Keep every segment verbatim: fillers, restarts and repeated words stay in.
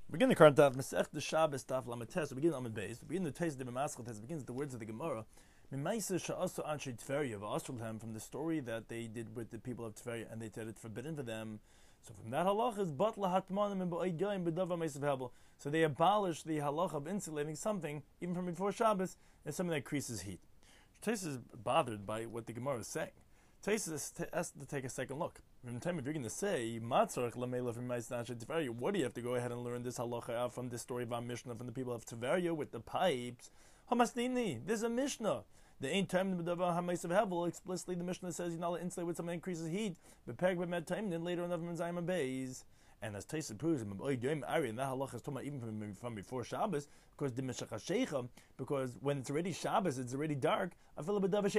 Begin the current daf Masech the Shabbos daf Lamates. Begin Amid Beis. Begin the Teis the B'Maschot. Begins the words of the Gemara. Mimaisa Sha'asu Anshe Tveria v'Asrulhem, from the story that they did with the people of Tveria, and they said it's forbidden for them. So from that halach is Batla Hatmanim and Ba'ayim B'Dava Meisav Hebel. So they abolished the halach of insulating something even from before Shabbos and something that increases heat. Teis is bothered by what the Gemara is saying. Teis has to take a second look. From time if you're going to say Matzarach Lamela from Ma'aseh Tveria, what do you have to go ahead and learn this halacha out from this story of our Mishnah from the people of Tveria with the pipes? Hamasnini, there's a Mishnah. The ain't time the Hamaisav Hevel explicitly the Mishnah says you're not allowed to insulate with something that increases heat. But Perek B'Med Time then later on of Menzayim Beis. And as Teis proves, and that halacha is talking about even from, from before Shabbos, because the Meshach HaShecha, because when it's already Shabbos, it's already dark. Then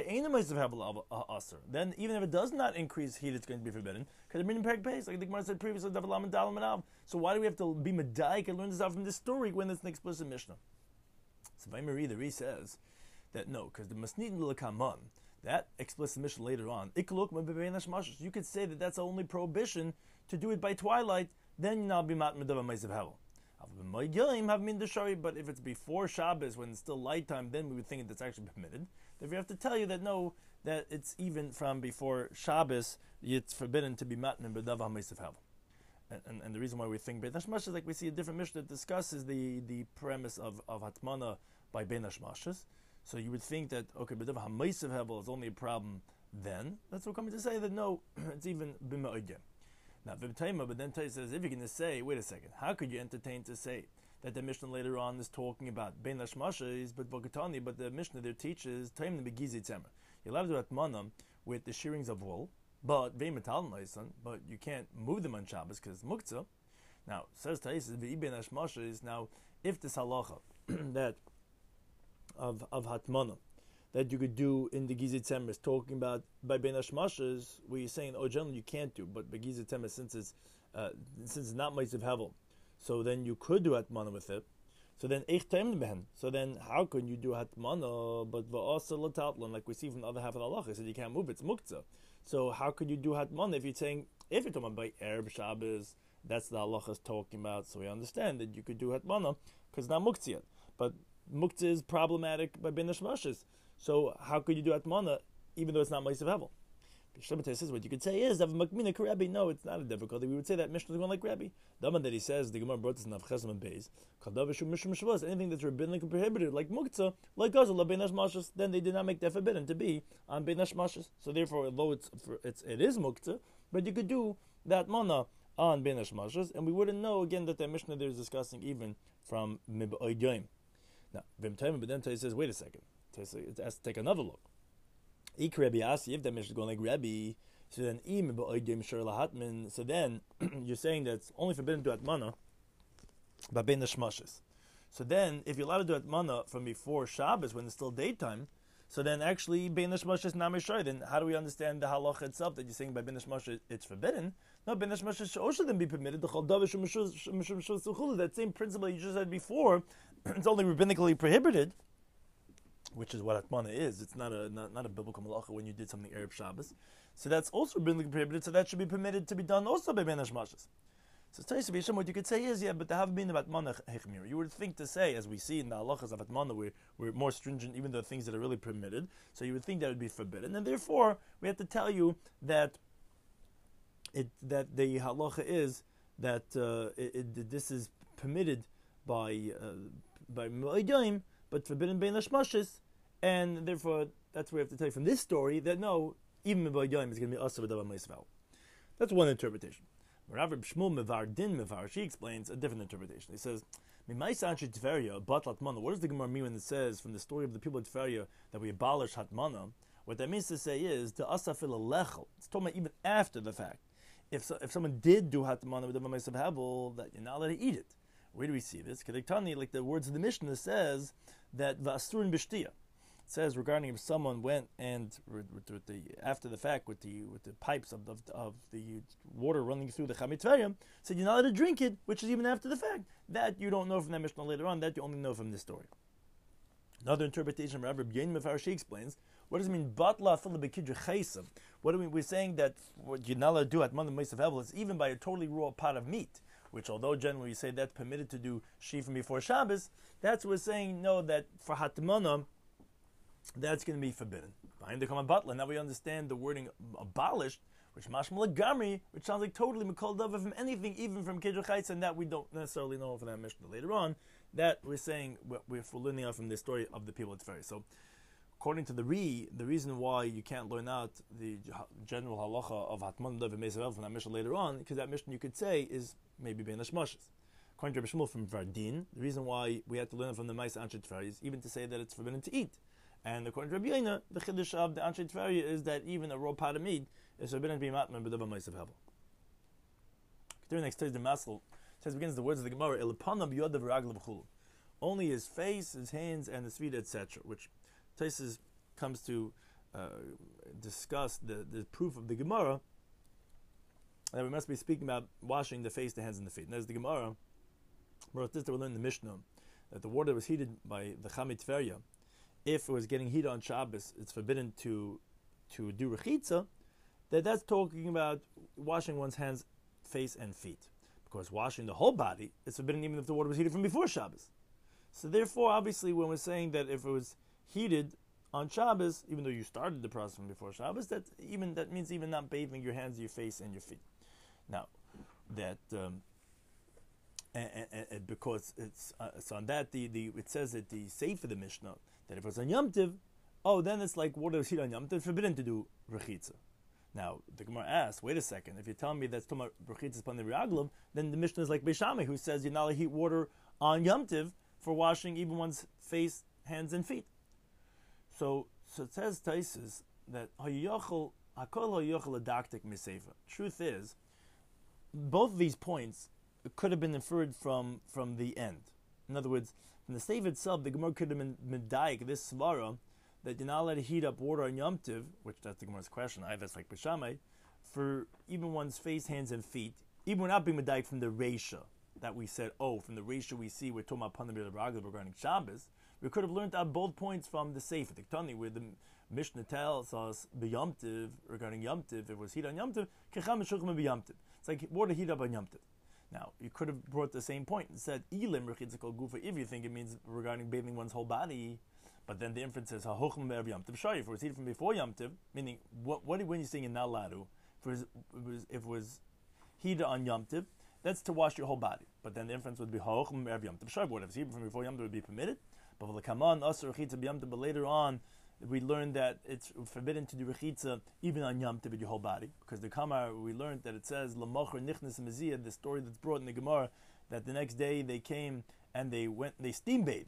even if it does not increase heat, it's going to be forbidden. Because the Perek Beis, like the Gemara said previously, so why do we have to be medaik and learn this out from this story when it's an explicit Mishnah? So Vaimari the Re says that no, because the Masnit L'Kaman, that explicit Mishnah later on, you could say that that's the only prohibition to do it by twilight, then you'll not be mat medava meisav hevel. But if it's before Shabbos, when it's still light time, then we would think that's actually permitted. If we have to tell you that no, that it's even from before Shabbos, it's forbidden to be mat medava meisav hevel. And, and, and the reason why we think Bein Hashmashas is like we see a different Mishnah that discusses the, the premise of, of Hatmana by Bein Hashmashas. So you would think that, okay, B'dav HaMeisav Hevel is only a problem then. That's what we're coming to say that no, it's even B'ma'odjem. Now, V'b'taima, but then Tais says, if you're going to say, wait a second, how could you entertain to say that the Mishnah later on is talking about Bein Hashmashas, but Vokatani, but the Mishnah there teaches, Taim the Begizi Tzemer. You're allowed to do Hatmana with the shearings of wool, but but you can't move them on Shabbos because muktzah. Now says Tais Bein Hashmashas. Now, if this halacha that of of hatmana that you could do in the Gizit Tzemer is talking about by Bein Hashmashas, where you're saying, oh, generally you can't do, but by Gizit Tzemer, since it's uh, since it's not Meisav Hevel, so then you could do hatmana with it. So then eich taim behen. So then how can you do hatmana but va'asa l'tatlan, like we see from the other half of the halacha? So you can't move, it's muktzah. So how could you do hatmana if you're saying, if you're talking about by Erev Shabbos, that's the halacha is talking about, so we understand that you could do hatmana because it's not muktzah yet. But muktzah is problematic by Bein Hashmashas. So how could you do hatmana even though it's not Meisav Hevel? Shlomo says what you could say is that Makmina Rabbi. No, it's not a difficulty. We would say that Mishnah is going like Rabbi. The man that he says the Gemara brought this in Avchesam and Beis. Anything that's rabbinic prohibited, like muktzah, like gazal, Bein Hashmashas, then they did not make that forbidden to be on Bein Hashmashas. So therefore, although it's, for, it's it is muktzah, but you could do that mana on Bein Hashmashas, and we wouldn't know again that the Mishnah there is discussing even from Mib'ay Goyim. Now, but then he says, wait a second. It has to take another look. If that Mishnah is going like Rabbi, so then so then you're saying that it's only forbidden to do hatmana by Bein Hashmashas. So then, if you're allowed to do hatmana from before Shabbos when it's still daytime, so then actually Bein Hashmashas namishar. Then how do we understand the halacha itself that you're saying by Bein Hashmashas it's forbidden? No, Bein Hashmashas should also then be permitted. The that same principle you just said before, it's only rabbinically prohibited, which is what hatmana is. It's not a not, not a biblical malacha when you did something Erev Shabbos. So that's also rabbinically prohibited. So that should be permitted to be done also by Bein Hashmashas. So Tais, what you could say is, yeah, but there have been about hatmana hechmir. You would think to say, as we see in the halachas of hatmana, we're, we're more stringent even though things that are really permitted. So you would think that would be forbidden, and therefore we have to tell you that it that the halacha is that uh, it, it, this is permitted by uh, by Moedim, but forbidden Bein Hashmashas, and therefore that's where we have to tell you from this story that no, even Moedim is going to be Asa B'Davar Meisav Hevel. That's one interpretation. Rav Shmuel Mevar Din Mevar, she explains a different interpretation. He says, what does the Gemara mean when it says from the story of the people of Tveria that we abolish hatmana? What that means to say is the asafil lechel. It's talking about even after the fact. If so, if someone did do hatmana with the Meisav Hevel, that you're not allowed to eat it. Where do we see this? Kedektani, like the words of the Mishnah says that v'asruin b'shtiya. It says regarding if someone went and with the after the fact with the with the pipes of the, of the water running through the Chametverim, said you're not allowed to drink it, which is even after the fact. That you don't know from that Mishnah later on. That you only know from this story. Another interpretation, Rabbi Yein Mefarshi explains, what does it mean? Batla filabekidra chaysim. What do we? We're saying that what you're not allowed to do at Monday Meisav Hevel is even by a totally raw pot of meat. which although generally we say that's permitted to do Shifim before Shabbos, that's what we're saying, no, that for Hatmana, that's going to be forbidden. Behind the Kama Batla, now we understand the wording abolished, which mashma legamri, which sounds like totally mikol dava from anything, even from Kedra Chaitz, and that we don't necessarily know from that Mishnah later on, that we're saying, we're learning out from the story of the people at Teferi. So, according to the Ri, the reason why you can't learn out the general halacha of Hatman Dav and Mesav from that Mishnah later on, because that Mishnah you could say is maybe Ben Hashmashis. According to Rabbi Shmuel from Vardin, the reason why we have to learn it from the Maisa Anshe Teferi is even to say that it's forbidden to eat. And according to Rabbi Yoina, the Chiddush of the Anshe Teferi is that even a raw pot of meat is forbidden to be matman b'davar Mesav Hevel. During next Thursday, Masel says begins the words of the Gemara, Elapana b'yodav raglav chulu. Only his face, his hands, and his feet, et cetera, which Taisus comes to uh, discuss the, the proof of the Gemara that we must be speaking about washing the face, the hands, and the feet. And there's the Gemara, wrote this that we learned in the Mishnah, that the water was heated by the Chamei Tveria. If it was getting heated on Shabbos, it's forbidden to to do rechitza, that that's talking about washing one's hands, face, and feet. Because washing the whole body is forbidden even if the water was heated from before Shabbos. So therefore, obviously, when we're saying that if it was heated on Shabbos, even though you started the process from before Shabbos, that even that means even not bathing your hands, your face, and your feet. Now, that um, and, and, and because it's uh, so on that the, the it says that the Sefer the Mishnah that if it was on Yom Tiv, oh then it's like water was heated on Yom Tiv, forbidden to do rechitza. Now the Gemara asks, wait a second, if you're telling me that's talking about rechitza upon the Reaglav, then the Mishnah is like Beis Shammai, who says you're not allowed to heat water on Yom Tiv for washing even one's face, hands, and feet. So, so it says Taisus that hayachol hakol hayachol adaktik misefa. Truth is, both of these points could have been inferred from from the end. In other words, from the Sefer itself, the Gemara could have been medayik this svara that you're not allowed to heat up water on Yom Tiv, which that's the Gemara's question. I that's like Beis Shammai, for even one's face, hands, and feet. Even without being medayik from the Reisha that we said, oh, from the Reisha we see we're talking about Panam B'Raglav regarding Shabbos. We could have learned out both points from the Sefer Tiktani, where the Mishnah tells us B'Yom Tiv regarding Yom Tiv. If it was heat on Yom Tiv, Kecham Meshuchim B'Yom Tiv. It's like water heat up on Yom Tiv. Now you could have brought the same point and said Ilim Rechitza Kol Gufa if you think it means regarding bathing one's whole body. But then the inference is Ha'Hochim Be'Erev Yom Tiv. Shari, if it was heated from before Yom Tiv, meaning what? What when you're saying in Nalaru, if it was, it was if it was heated on Yom Tiv, that's to wash your whole body. But then the inference would be Ha'Hochim Be'Erev Yom Tiv. Shari, what if it's heated from before Yom Tiv would be permitted. But later on, we learned that it's forbidden to do rechitza even on Yom Tov with your whole body, because the Kamar we learned that it says Lamocher Nichnas Meziyah, the story that's brought in the Gemara, that the next day they came and they went they steam bathed,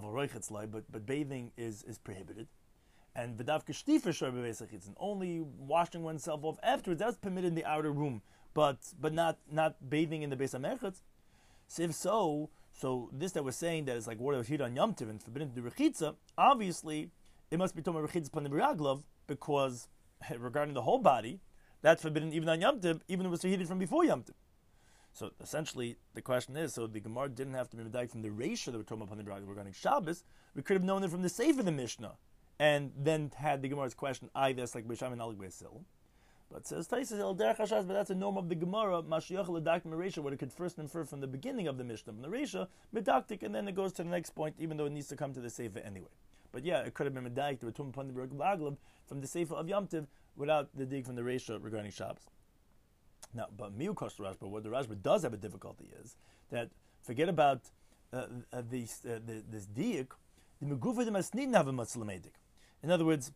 but but bathing is is prohibited, and v'davka shtifer shor b'beis hachitz, and only washing oneself off afterwards that's permitted in the outer room, but but not not bathing in the beis hamerchatz. So if so. So this that we're saying that it's like water was heated on Yom Tov and forbidden to do rechitza, obviously it must be talking about rechitza upon the B'Raglav, because regarding the whole body, that's forbidden even on Yom Tov, even if it was heated from before Yom Tov. So essentially the question is, so the Gemara didn't have to be medayik from the Reisha that we're talking about upon the B'Raglav regarding Shabbos. We could have known it from the Sefer of the Mishnah, and then had the Gemara's question either it's like Beis Shammai and Alik Beisil. But it says Taisus El Derech Hashas, but that's a norm of the Gemara, Mashiach L'Dak Mereisha, what it could first infer from the beginning of the Mishnah, from the Reisha, Medaktik, and then it goes to the next point, even though it needs to come to the Sefer anyway. But yeah, it could have been Medaik, the Retum upon the B'Raglav, from the Sefer of Yom Tiv, without the dig from the Reisha regarding Shabbos. Now, but Miu Kosh Rashba, what the Rashba does have a difficulty is, that, forget about uh, uh, this, uh, the, this diik, the Megufa de Masnidin have a Matzlamedik. In other words,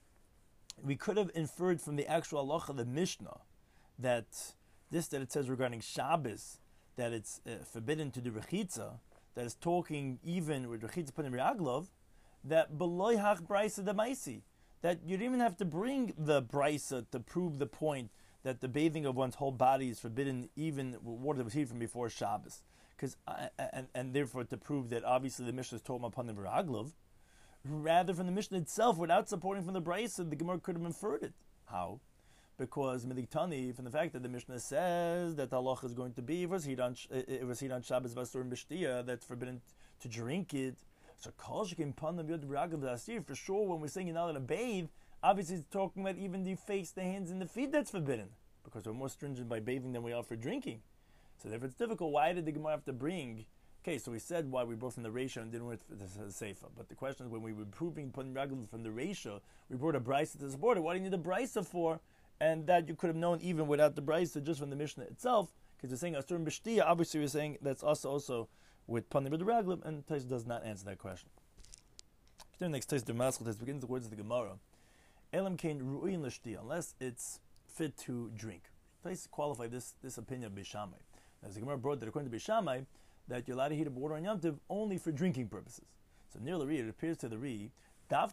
we could have inferred from the actual halacha, the Mishnah, that this that it says regarding Shabbos, that it's uh, forbidden to do rechitza, that is talking even with rechitza panim reaglov, that beloy hach brisa de maisi, that you don't even have to bring the brisa to prove the point that the bathing of one's whole body is forbidden even with water that was heated from before Shabbos, because uh, and and therefore to prove that obviously the Mishnah is talking upon the reaglov. Rather from the Mishnah itself, without supporting from the Brisa, the Gemara could have inferred it. How? Because Mediktani, from the fact that the Mishnah says that the halacha is going to be, it was heat on, it was heat on Shabbos Basur and Bishtia, that's forbidden to drink it. So Kol Shekin Panam Yod B'Raglav Asir, for sure when we're saying you're not allowed to bathe, obviously it's talking about even the face, the hands, and the feet that's forbidden. Because we're more stringent by bathing than we are for drinking. So if it's difficult, why did the Gemara have to bring? Okay, so we said why we brought from the ratio and didn't bring the Seifa. But the question is, when we were proving putting Raglav from the ratio, we brought a brisa to support it. What do you need a brisa for? And that you could have known even without the brisa, just from the Mishnah itself, because you're saying Asur and B'Shtiya. Obviously, you're saying that's also also with Panim with the Raglav, and Tais does not answer that question. The next Tais the Maskal Tais begins the words of the Gemara. Elam kain ru'in l'shtiya, unless it's fit to drink. Tais qualify this this opinion of Beishamai. As the Gemara brought that according to Beishamai, that you're allowed to heat up water on Yom Tov only for drinking purposes. So near the Ri, it appears to the Ri, but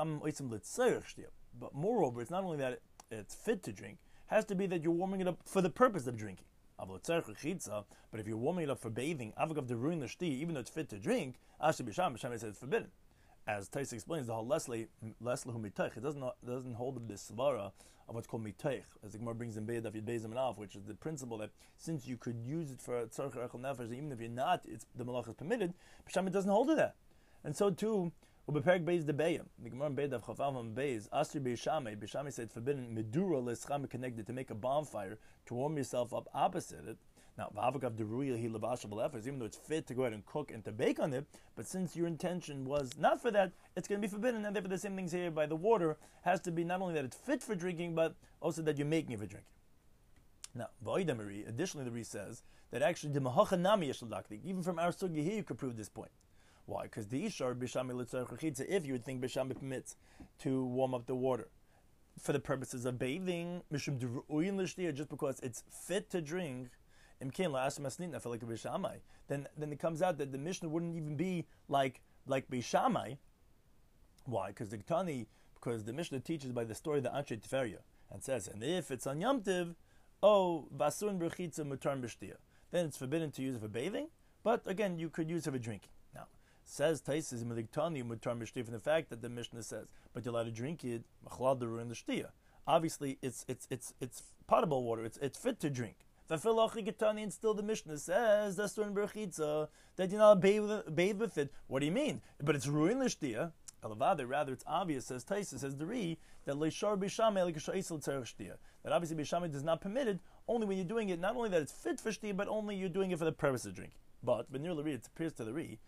moreover, it's not only that it's fit to drink, it has to be that you're warming it up for the purpose of drinking. But if you're warming it up for bathing, even though it's fit to drink, Bisham says it's forbidden. As Tais explains, the whole Leslie, Leslie who mitoich, it doesn't doesn't hold this svara of what's called mitoich, as the Gemara brings in Be'ed David Be'ezim and Alf, which is the principle that since you could use it for tzarech echel nefesh, even if you're not, it's the malach is permitted. Bisham it doesn't hold to that, and so too. Ubeperek Beis the Be'em. The Gemara in Be'ed of Chafam Beis Asri Beishamei. Beishamei said it's forbidden medura lescham connected to make a bonfire to warm yourself up opposite it. Now, v'avakav deruya he levashav lefers, even though it's fit to go ahead and cook and to bake on it, but since your intention was not for that, it's going to be forbidden, and therefore the same things here by the water has to be not only that it's fit for drinking, but also that you're making it for drinking. Now, v'oidamari, additionally the Ri says that actually the mahacha nami yeshladakdik, even from our sugya here you could prove this point. Why? Because the ishar b'shami l'tzarech rechitza, if you would think b'shami permits to warm up the water for the purposes of bathing, mishum deruyin l'shtiya, just because it's fit to drink, then then it comes out that the Mishnah wouldn't even be like like Beishamai. Why? Because the Ketani, because the Mishnah teaches by the story of the Anshe Tveria and says, and if it's on Yom Tiv, oh vasun brechitza mutar b'shtiya, then it's forbidden to use it for bathing. But again, you could use it for drinking. Now says Taisis in the Ketani mutar b'shtiya from the fact that the Mishnah says, but you're allowed to drink it machlal deru in the shtiya. Obviously, it's it's it's it's potable water. It's it's fit to drink. And still the Mishnah says that you're not bathe, bathe with it. What do you mean? But it's ruin l'shtiya. Rather, it's obvious, says Taisa, says the Ri, that leishar b'shamay like shtiya. That obviously b'shamay does not permit it, only when you're doing it, not only that it's fit for shtiya, but only you're doing it for the purpose of drinking. But, but near the Ri, it appears to the Ri,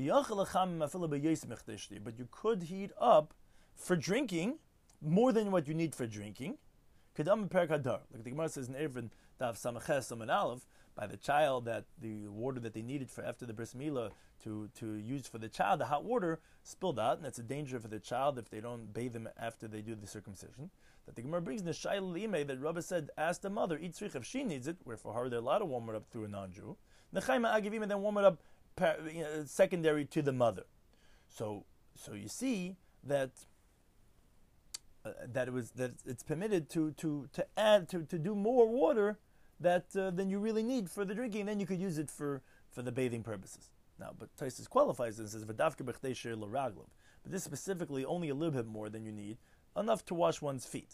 but you could heat up for drinking more than what you need for drinking. Like the Gemara says in Erevin, Dav Samaches Saman Aleph, by the child, that the water that they needed for after the bris milah to, to use for the child, the hot water spilled out, and that's a danger for the child if they don't bathe them after they do the circumcision. That the Gemara brings in the Shaila Limei that Rabbi said, ask the mother, eat tzrich if she needs it, where for her they're allowed to warm it up through a non-Jew. Nechaima Agivim, and then warm it up you know, secondary to the mother. So, so you see that. Uh, that it was that it's permitted to to to add to, to do more water that uh, than you really need for the drinking. Then you could use it for, for the bathing purposes. Now, but Taisus qualifies and says v'davke b'chtei she'er l'raglav. But this specifically only a little bit more than you need, enough to wash one's feet.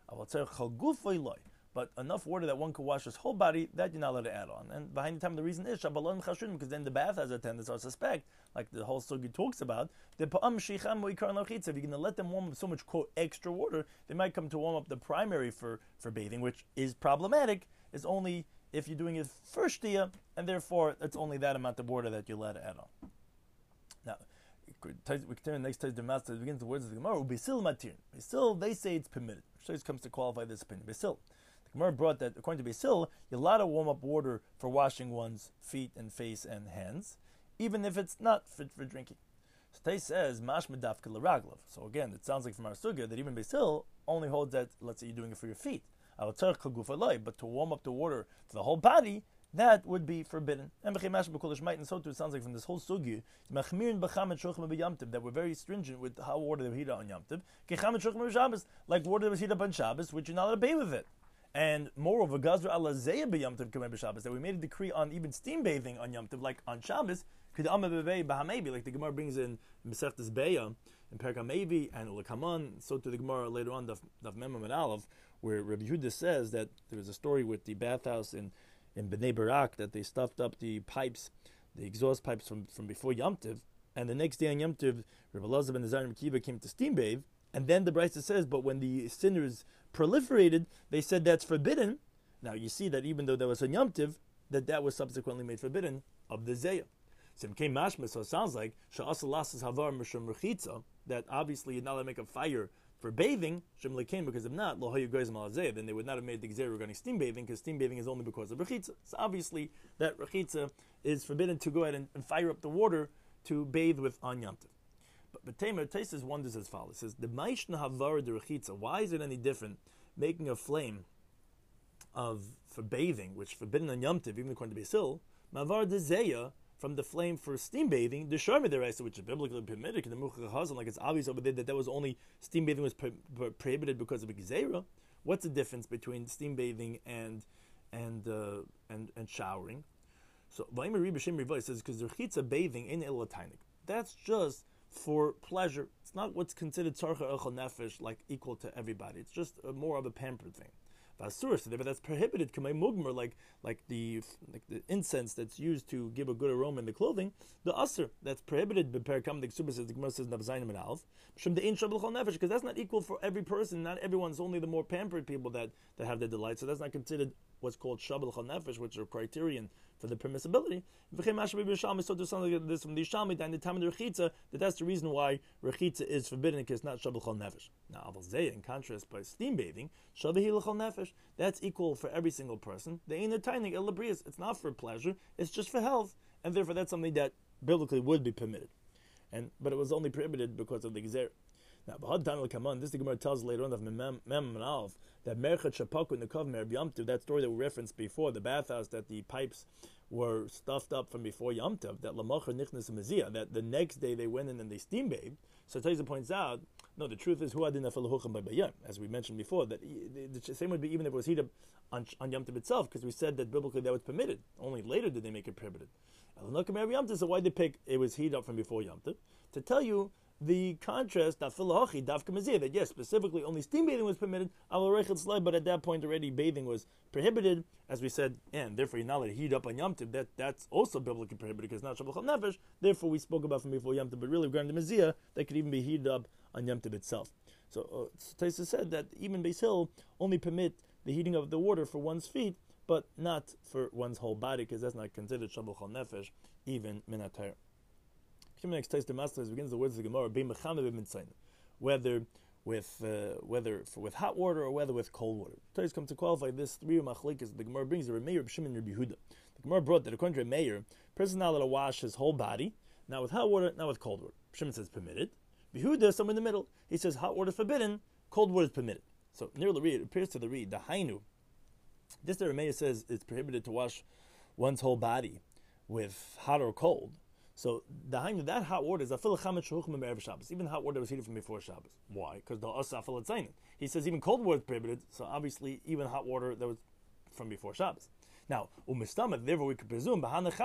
But enough water that one could wash his whole body, that you're not allowed to add on. And behind the time, the reason is Shabbalan Chashrin, because then the bath has a tendency to suspect, like the whole sugi talks about, the Pa'am Sheicham Moikar Lachitza. If you're going to let them warm up so much quote extra water, they might come to warm up the primary for, for bathing, which is problematic. It's only if you're doing it first shtiya, and therefore it's only that amount of water that you're allowed to add on. Now, we can turn next to the master. It begins the words of the Gemara. Besil matir. Besil, they say it's permitted. Which comes to qualify this opinion. Besil. The Gemara brought that according to Besil, you're allowed to warm up water for washing one's feet and face and hands, even if it's not fit for drinking. So Tay says mash medafka l'raglav. So again, it sounds like from our sugya that even Besil only holds that. Let's say you're doing it for your feet. But to warm up the water for the whole body, that would be forbidden. And so too, it sounds like from this whole sugi, that we're very stringent with how water they heat on Yom Tov, like water that was heated up on Shabbos, which you're not allowed to bathe with it. And moreover, Gazra ala Zeya b'Yom Tov k'mei b'Shabbos, that we made a decree on even steam bathing on Yom Tov, like on Shabbos, like the Gemara brings in Mesechtes Beya, in Perek HaMevi, and Ulakaman, so to the Gemara later on, Daf Memam and Aleph, where Rabbi Yehuda says that there was a story with the bathhouse in in Bnei Barak, that they stuffed up the pipes, the exhaust pipes from, from before Yom Tov, and the next day on Yom Tov, Rabbi Elazar ben Azar and Kiva came to steam bathe, and then the Brisa says, but when the sinners proliferated, they said that's forbidden. Now you see that even though that was on Yom Tov, that that was subsequently made forbidden of the Zayah. So it mashma, so it sounds like that obviously you're not allowed to make a fire for bathing, because if not, then they would not have made the Gzeir regarding steam bathing, because steam bathing is only because of Rechitza. So obviously that Rechitza is forbidden to go ahead and, and fire up the water to bathe with on Yom Tov. But but Tamer Taisus wonders as follows. It says the Maishna Havar de Rechitza, why is it any different making a flame of for bathing, which forbidden on Yom Tov, even according to Basil, Mavar de Zeya, from the flame for steam bathing, the Sharmi Deraisa, which is biblically permitted, like it's obvious over there that that was only steam bathing was pro- pro- prohibited because of a Gezerah. What's the difference between steam bathing and and uh, and and showering? So Vaymer Rebbe Shem Riva says because the Rechitza bathing in Elatainik, that's just for pleasure. It's not what's considered tzarcha echel nefesh, like equal to everybody. It's just a, more of a pampered thing. But that's prohibited, like like the like the incense that's used to give a good aroma in the clothing. The asr that's prohibited, because that's not equal for every person. Not everyone's only the more pampered people that, that have their delight. So that's not considered what's called shabal chol nefesh, which are criterion for the permissibility. So to something like this from the Shalmi and the time of the Rechitza, that that's the reason why Rechitza is forbidden, because it's not shabal chol nefesh. Now, in contrast, by steam bathing, shabal chol nefesh, that's equal for every single person. The ain't a tiny elabrius. It's not for pleasure. It's just for health, and therefore that's something that biblically would be permitted. And but it was only prohibited because of the Gezer. Now, Bahad Tanel Kaman, this the Gemara tells later on of Mem and Alf that Merchat Shapaku Nekav Merb Yom Tov, that story that we referenced before, the bathhouse that the pipes were stuffed up from before Yom Tov, that Lamacher Nichnas Mezia, that the next day they went in and they steam bathed. So Taiza points out, no, the truth is, Hu Adin Afaluchim by Bayam, as we mentioned before, that the same would be even if it was heated on, on Yom Tov itself, because we said that biblically that was permitted. Only later did they make it prohibited. So why did they pick it was heated up from before Yom Tov? To tell you the contrast, that yes, specifically only steam bathing was permitted, but at that point already bathing was prohibited, as we said, and therefore you're not allowed to heat up on Yom Tov. That, that's also biblically prohibited because it's not Shabbat Chol Nefesh. Therefore we spoke about from before Yom Tov, but really regarding the Mezia, that could even be heated up on Yom Tov itself. So uh, Taisa said that even Beis Hill only permit the heating of the water for one's feet, but not for one's whole body, because that's not considered Shabbat Chol Nefesh, even Minat Torah. Next taste the master begins the words of the Gemara, whether with uh, whether for, with hot water or whether with cold water. Tais come to qualify this three machlikas. The Gemara brings the Remeir of Shimon Rabbi Yehuda. The Gemara brought that according to Remeir, person not allowed to wash his whole body, not with hot water, not with cold water. Shimon says permitted. Yehuda somewhere in the middle. He says hot water is forbidden, cold water is permitted. So near the read, it appears to the read the Hainu. This the Remeir says it's prohibited to wash one's whole body with hot or cold. So the Hainu, that hot water is a Shabbos. Even hot water was heated from before Shabbos. Why? Because the Asaf al He says even cold water is prohibited. So obviously even hot water that was from before Shabbos. Now umistama, therefore we could presume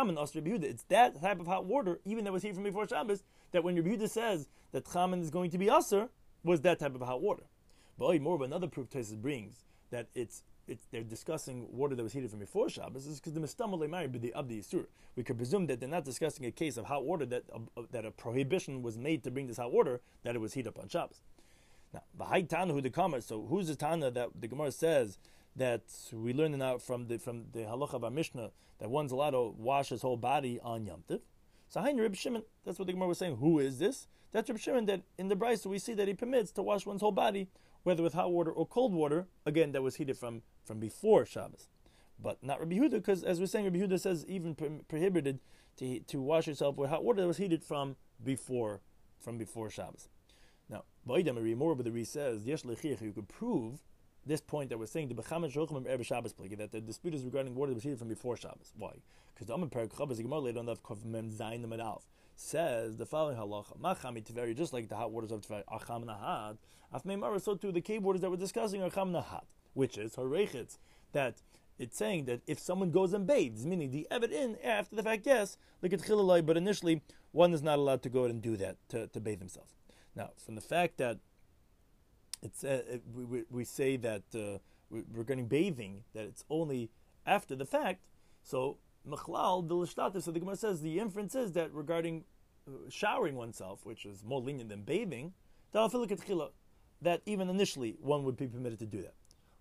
it's that type of hot water, even that was heated from before Shabbos, that when Rabbi Yehuda says that chaman is going to be aser, was that type of hot water. But more of another proof Tosfos brings that it's It's, they're discussing water that was heated from before Shabbos, is because the mistamah le'mari b'di abdi yisur. We could presume that they're not discussing a case of hot water that uh, that a prohibition was made to bring this hot water, that it was heated up on Shabbos. Now, v'hai tana hu dekamar. So who's the tana that the Gemara says that we learn it out from the from the halacha of our Mishnah that one's allowed to wash his whole body on Yom Tov? So Hainu Reb Shimon. That's what the Gemara was saying. Who is this? That's Reb Shimon. That in the Brisa we see that he permits to wash one's whole body, whether with hot water or cold water, again, that was heated from, from before Shabbos. But not Rabbi Yehuda, because as we're saying, Rabbi Yehuda says even pro- prohibited to to wash yourself with hot water that was heated from before from before Shabbos. Now, Ba'idam more but the Re says, Yesh lechiach, you could prove this point that we're saying, the Bechamet Shochem Erev Shabbos plagi, that the dispute is regarding water that was heated from before Shabbos. Why? Because the Amar Perek Chabas, the Gemara later on of Kov Mem Zayin Mem Alf says the following halacha: Machami Tiveri, just like the hot waters of Tiveri, Acham Nahad. Afmeimara, so too the cave waters that we're discussing are Acham Nahad, which is Hareichitz, that it's saying that if someone goes and bathes, meaning the evet in after the fact, yes, like at Chilalai, but initially one is not allowed to go and do that to, to bathe himself. Now, from the fact that it's uh, it, we, we say that uh, regarding bathing that it's only after the fact, so Machlal the Lishtatis, so the Gemara says the inference is that regarding uh, showering oneself, which is more lenient than bathing, that even initially one would be permitted to do that.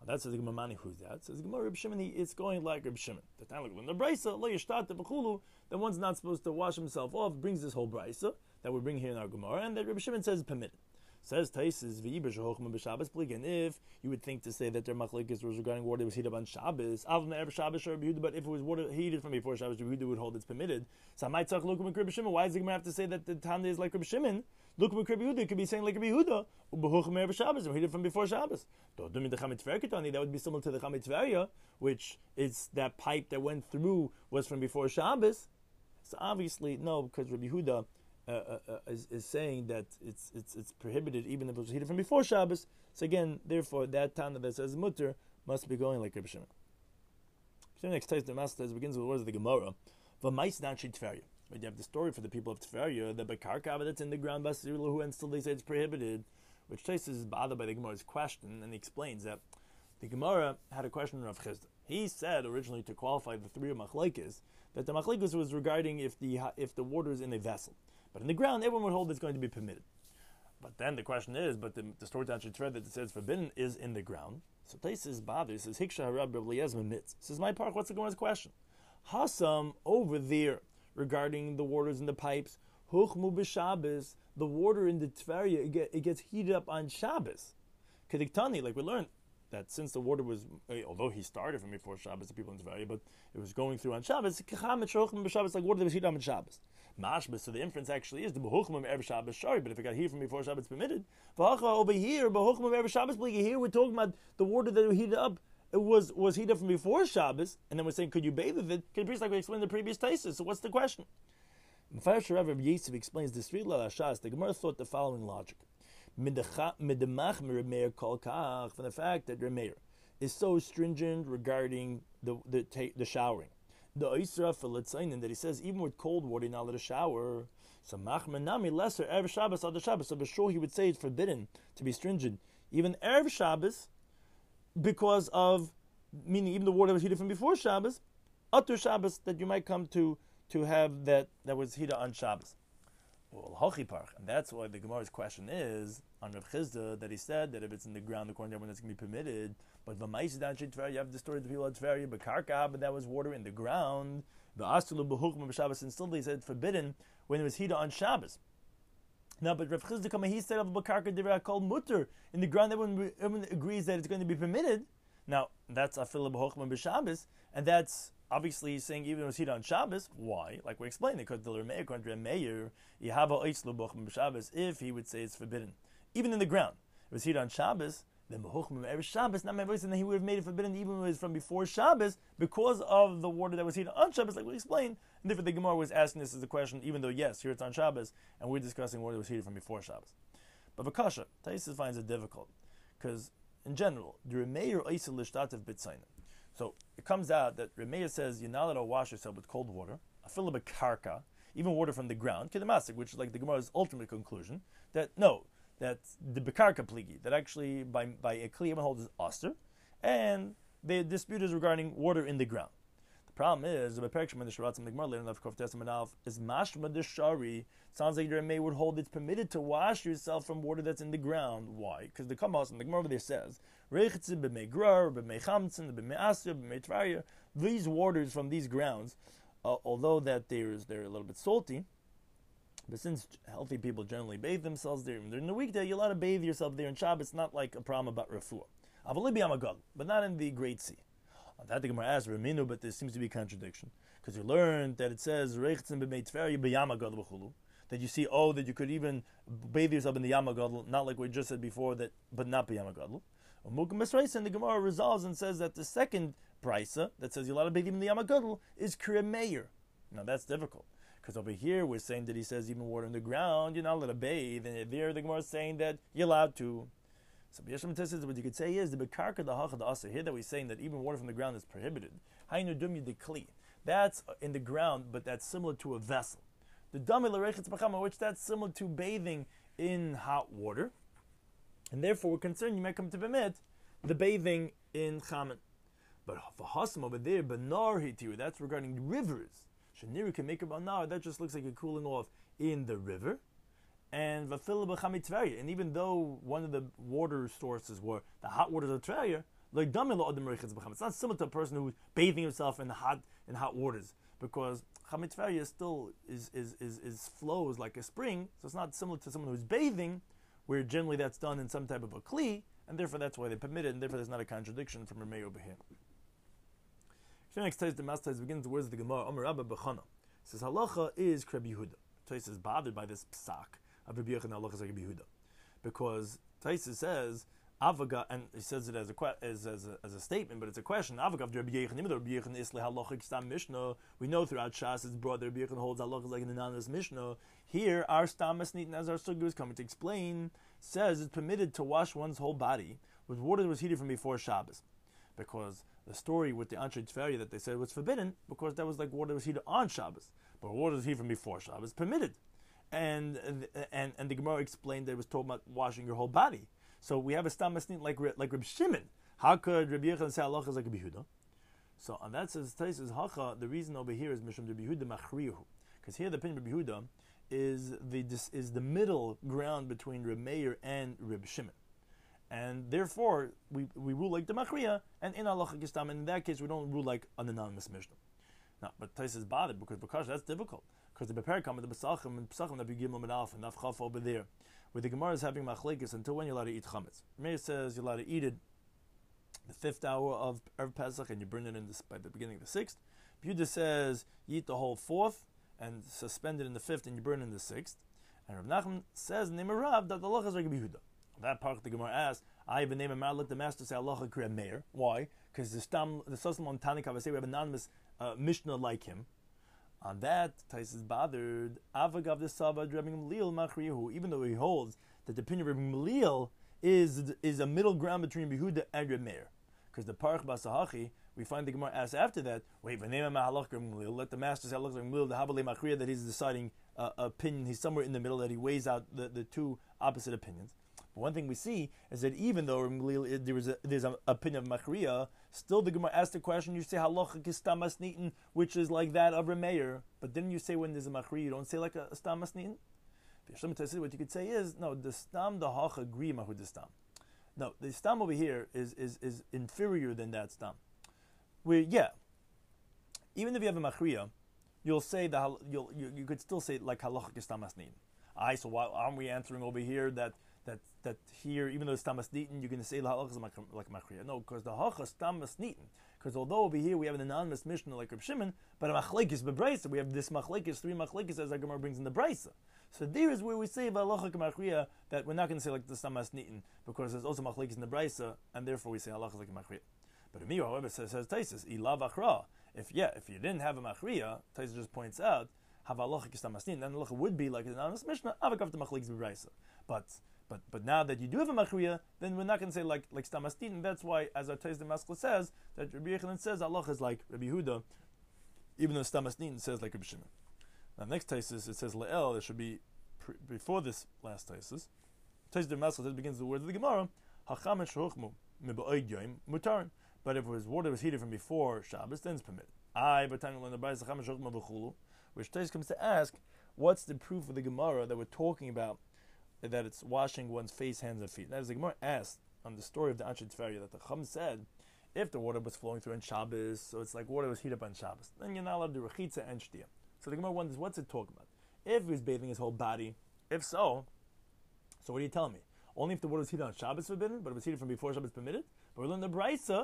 That says the Gemara Mani, who's that? Says the Gemara Reb Shimon, it's going like Reb Shimon. The time like when the brisa lo yishtat b'chulu, then one's not supposed to wash himself off. Brings this whole brisa that we bring here in our Gemara, and that Reb Shimon says permitted. Says Taisus v'yiber shehochma b'Shabbos bligan. If you would think to say that their machlekes was regarding water that was heated up on Shabbos, avna ever Shabbos or Yehuda, but if it was water heated from before Shabbos, Yehuda would hold it's permitted. So I might talk look at Reb Shimon. Why is the Gemara have to say that the Tanda is like Reb Shimon? Look at Reb Yehuda, could be saying like Reb Yehuda, u'behochma ever Shabbos, or heated from before Shabbos. That would be similar to the Chametz Tveria, which is that pipe that went through was from before Shabbos. So obviously no, because Reb Yehuda Uh, uh, uh, is, is saying that it's it's it's prohibited even if it was heated from before Shabbos. So again, therefore, that Tana that says mutter must be going like Reb Shimon. So next time the Master says begins with the words of the Gemara. V'mais nanshi Tveria. You have the story for the people of Tveria, the Bekarka that's in the ground Basirulahu, and still they say it's prohibited, which Taisus is bothered by the Gemara's question, and he explains that the Gemara had a question of Rav Chisda. He said originally to qualify the three of machlekes that the machlekes was regarding if the if the water is in a vessel. But in the ground, everyone would hold it's going to be permitted. But then the question is, but the, the story should thread that it says forbidden is in the ground. So Taisus bothers, says, Hiksha harab Reb Eliezer mitz. Says, my part, what's the Gemara's question? Hasam, over there, regarding the waters in the pipes, Huchmu b'Shabbos, the water in the Tveria, it, get, it gets heated up on Shabbos. Kediktani, like we learned, that since the water was, although he started from before Shabbos, the people in Tveria, but it was going through on Shabbos, like water that was heated up on Shabbos. Mashbas, so the inference actually is the Behuchma Erev Shabbos sorry, but if it got here from before Shabbos permitted, over here, Behuchma Erev Shabbos, here we're talking about the water that heated up, it was was heated up from before Shabbos, and then we're saying, could you bathe with it? Can you please, like we explained in the previous Taisus? So what's the question? Mefarish Rav Yosef explains this three Lashas. The Gemara thought the following logic. From the fact that Remeir is so stringent regarding the the, the showering. The Isra for Litzainin that he says even with cold water you're not allowed to shower. So Machmanami lesser Erev Shabbos other Shabbos. So for sure he would say it's forbidden to be stringent even Erev Shabbos because of meaning even the water was heated from before Shabbos, Utter Shabbos that you might come to to have that that was heated on Shabbos. Well, Hochiparch, and that's why the Gemara's question is on Rav Chisda that he said that if it's in the ground, according to everyone, that's going to be permitted. But V'mais Danshi Tveria, you have the story of the people of Tveria, but Karka, but that was water in the ground. The Asulu B'Huchma B'Shabbos, and still they said forbidden when it was heated on Shabbos. Now, but Rav Chisda Kama, he said of B'Karka Divra called Mutter in the ground. Everyone, everyone agrees that it's going to be permitted. Now, that's Afilah B'Huchma B'Shabbos, and that's obviously he's saying even if it was heated on Shabbos. Why? Like we're explaining, because the Remeir, according to Remeir, Yihava Oislu B'Huchma B'Shabbos, if he would say it's forbidden, even in the ground, if it was heated on Shabbos, then B'Huchma B'Erev Shabbos, not my voice, and then he would have made it forbidden even when it was from before Shabbos because of the water that was heated on Shabbos, like we explained. And therefore the Gemara was asking this as a question, even though yes, here it's on Shabbos, and we're discussing water that was heated from before Shabbos. But Vakasha, Taisus finds it difficult, because in general, the Remeir Oisel L'Shtatev B'Tzayna. So it comes out that Remeir says you're not allowed to wash yourself with cold water, Afilah B'Karka, even water from the ground, Kedemasik, which is like the Gemara's ultimate conclusion, that no, that the Bekarka pligi, that actually by by a Kli holds is Oster, and the dispute is regarding water in the ground. The problem is the Beperkshim and the Sharatzim the Gemara later of Kov Tesam and Alf is Mashma the Shari. Sounds like the Remeir would hold it's permitted to wash yourself from water that's in the ground. Why? Because the Kamos and the Gemara over there says Reichitzim b'mei Grar, b'mei Chamtzin, b'mei Asya, b'mei Tvarya. These waters from these grounds, uh, although that there's they're a little bit salty. But since healthy people generally bathe themselves there, even during the weekday, you're allowed to bathe yourself there in Shabbos. It's not like a problem about refuah. But not in the Great Sea. On that the Gemara asks, Reminu, but there seems to be a contradiction. Because you learned that it says, that you see, oh, that you could even bathe yourself in the Yamagadl, not like we just said before, that, but not be Yamagadl. And the Gemara resolves and says that the second brisa, that says you're allowed to bathe in the Yamagadl, is Kriyameir. Now that's difficult. Because over here we're saying that he says even water in the ground, you're not allowed to bathe. And there the Gemara is saying that you're allowed to. So Yeshua says what you could say is the Bekarka the Hacha the Asa. Here that we're saying that even water from the ground is prohibited. Hainu Dumya de Kli. That's in the ground, but that's similar to a vessel. The Dami L'Rechetz B'Chama, which that's similar to bathing in hot water. And therefore we're concerned you might come to permit the bathing in Chaman. But for Hasam over there, Banar Hitiru, that's regarding rivers. Shaniru can make a banar, that just looks like a cooling off in the river. And Vafila b'Chametz Tveria, and even though one of the water sources were the hot waters of Tveria, Like it's not similar to a person who's bathing himself in hot in hot waters, because Chametz Tveria still is, is is is flows like a spring, so it's not similar to someone who's bathing, where generally that's done in some type of a kli, and therefore that's why they permit it, and therefore there's not a contradiction from Ramey over here. Next tais the Master begins the words of the Gemara. Amar Rabba Bechana says halacha is Reb Yehuda. Tais is bothered by this psak of Reb Yochanan halacha is like Reb Yehuda, because Tais says Avaga, and he says it as a as as a, as a statement, but it's a question. Avaga of Reb Yochanan, Reb Yochanan is halacha stam Mishnah. We know throughout Shas it's brought that Reb Yochanan holds halacha like an anonymous Mishnah. Here, our stam Masnitin, as our sugu is coming to explain, says it's permitted to wash one's whole body with water that was heated from before Shabbos, because the story with the Anshe Tveria that they said was forbidden because that was like water that was heated on Shabbos, but water that was heated from before Shabbos permitted, and and and the Gemara explained that it was talking about washing your whole body. So we have a stam masnit like like Reb Shimon. How could Reb Yochanan say halacha is like Reb Yehuda? So on that says Taisus Hacha. The reason over here is Mishum Reb Yehuda Machriyahu, because here the opinion of Reb Yehuda is the is the middle ground between Reb Meir and Reb Shimon. And therefore, we, we rule like the Machriya, and in halacha kistam, and in that case, we don't rule like an anonymous Mishnah. Now, but Tais is bothered because because that's difficult. Because the Beper come with the Pesachim and Pesachim that begin Lamed Alf and Nafchaf over there, where the Gemara is having machlekes until when you're allowed to eat chametz. Meir says you're allowed to eat it the fifth hour of Erev Pesach and you burn it in this, by the beginning of the sixth. Yehuda says you eat the whole fourth and suspend it in the fifth and you burn it in the sixth. And Rav Nachman says Nimarav that the halacha is like Yehuda. That part the Gemara asks, I have a name of Mar, let the master say Allah Kriya Meir. Why? Because the Stam, the Soslam on Tanikav say we have an anonymous uh, Mishnah like him. On that, Tais is bothered. Avagav the Saba Rabbi Gamliel Machriyahu, even though he holds that the opinion of Rabbi Gamliel is is a middle ground between Yehuda and Reb Meir. Because the Parach Basahachi, we find the Gemara asks after that, wait, the name of Mahalach Rabbi Gamliel, let the master say Allah Kriya Gamliel, the Habale Machriya, that he's deciding uh, opinion, he's somewhere in the middle, that he weighs out the, the two opposite opinions. But one thing we see is that even though there was a, there's an opinion of Machriya, still the Gemara asked the question, you say halacha kistam masnitin, which is like that of Remeir. But didn't you say when there's a Machriya, you don't say like a stam masnitin? What you could say is, no, the stam, the hach agree with the stam. No, the stam over here is, is, is inferior than that stam. Where, yeah, even if you have a Machriya, you'll say that you'll, you, you could still say like halacha kistam masnitin. Aye, so why aren't we answering over here that that that here, even though it's tamas nitin, you're going to say the halacha is like machriya? No, because the halacha is tamas nitin. Because although over here we have an anonymous Mishnah like Reb Shimon, but a machlekes bebraisa, we have this machlekes, three machlekes as our Gemara brings in the brisa. So there is where we say halacha machriya that we're not going to say like the tamas nitin because there's also machlekes in the brisa, and therefore we say halacha is like machriya. But Amir, however, says says Taisus ilav achra. If yeah, if you didn't have a machriya, Taisus just points out have halacha tamas nitin, then halacha would be like an anonymous Mishnah avakav the machlekes bebraisa, but But but now that you do have a machriya, then we're not going to say like like stam masnitin, and that's why, as our Tais the Maskell says, that Rabbi Yochanan says Allah is like Rabbi Yehuda, even though stam masnitin says like Rabbi Shimon. Now next Taisus it says le'el. It should be pre- before this last Taisus. Tais the Maskell says begins the words of the Gemara. Hacham shochmu meba'id yom mutarin. But if his water was heated from before Shabbos, then it's permitted. I but time learn the brayz hacham shochmu v'chulu, which Tais comes to ask, what's the proof of the Gemara that we're talking about, that it's washing one's face, hands, and feet? That is, the Gemara asked on the story of the Anshe Tveria that the Chum said, if the water was flowing through on Shabbos, so it's like water was heated up on Shabbos, then you're not allowed to do rechitza and shtia. So the Gemara wonders, what's it talking about? If he was bathing his whole body, if so, so what are you telling me? Only if the water was heated on Shabbos forbidden, but it was heated from before Shabbos permitted? But we learn the Brisa,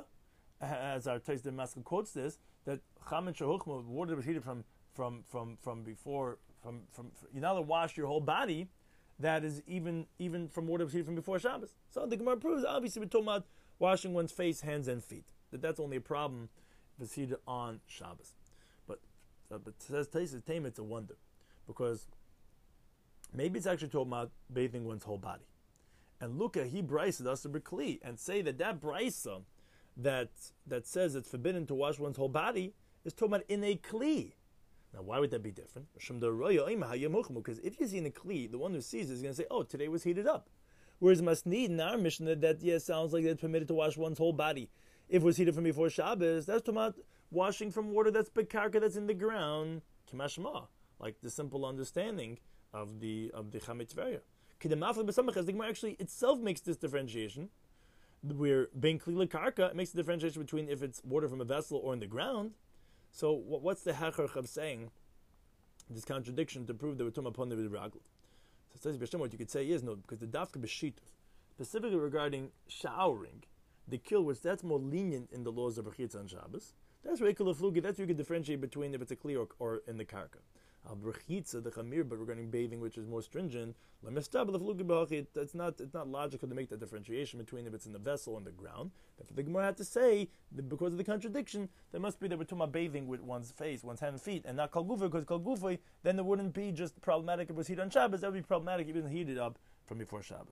as our Tais the Maskell quotes this, that Cham and Shahuchma, water was heated from from from from before, from from, from you're not allowed to wash your whole body. That is even even from water was heated from before Shabbos. So the Gemara proves, obviously we're talking about washing one's face, hands, and feet. That that's only a problem if it's heated on Shabbos. But uh, but says Taisus Tame, it's a wonder, because maybe it's actually talking about bathing one's whole body. And look at he brisa us a kli and say that that brisa that that says it's forbidden to wash one's whole body is talking about in a kli. Now, why would that be different? Because if you see in a kli, the one who sees it is going to say, oh, today was heated up. Whereas masnid in our Mishnah, that yes, sounds like it's permitted to wash one's whole body. If it was heated from before Shabbos, that's talking about washing from water that's bekarka, that's in the ground, kimashma, like the simple understanding of the of the Chametz Tveria. The Gemara actually itself makes this differentiation, where ben klila karka, it makes a differentiation between if it's water from a vessel or in the ground. So what's the hechach of saying this contradiction to prove that we're talking upon the ragl? So says B'Shem, what you could say is no, because the dafka b'shituf, specifically regarding showering, the kill, which that's more lenient in the laws of rechitza on Shabbos. That's where flugi. That's where you can differentiate between if it's a kli or, or in the karka. Al rechitza the chamir, but regarding bathing, which is more stringent, lemestab the flugi b'hachit. It's not it's not logical to make that differentiation between if it's in the vessel or in the ground. Therefore, the Gemara had to say that because of the contradiction, there must be that we're talking about bathing with one's face, one's hand and feet, and not kol gufa, because kol gufa, then it wouldn't be just problematic if it was heated on Shabbos. That would be problematic even heated up from before Shabbos.